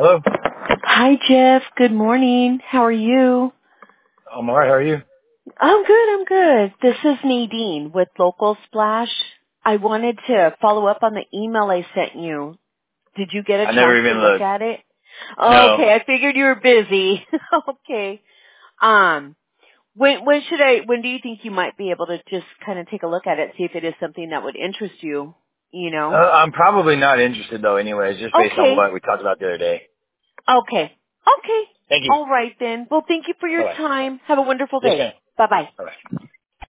Hello. Hi, Jeff. Good morning. How are you? I'm all right. How are you? I'm good. This is Nadine with Local Splash. I wanted to follow up on the email I sent you. Did you get a I never chance to even look looked. at it? No. Okay, I figured you were busy. Okay. When do you think you might be able to just kind of take a look at it, see if it is something that would interest you, you know? I'm probably not interested though. Anyways, just based on Okay. what we talked about the other day. Okay. Okay. Thank you. All right then. Well, thank you for Bye your bye. time. Have a wonderful Yes, day. ma'am. Bye-bye. Bye bye.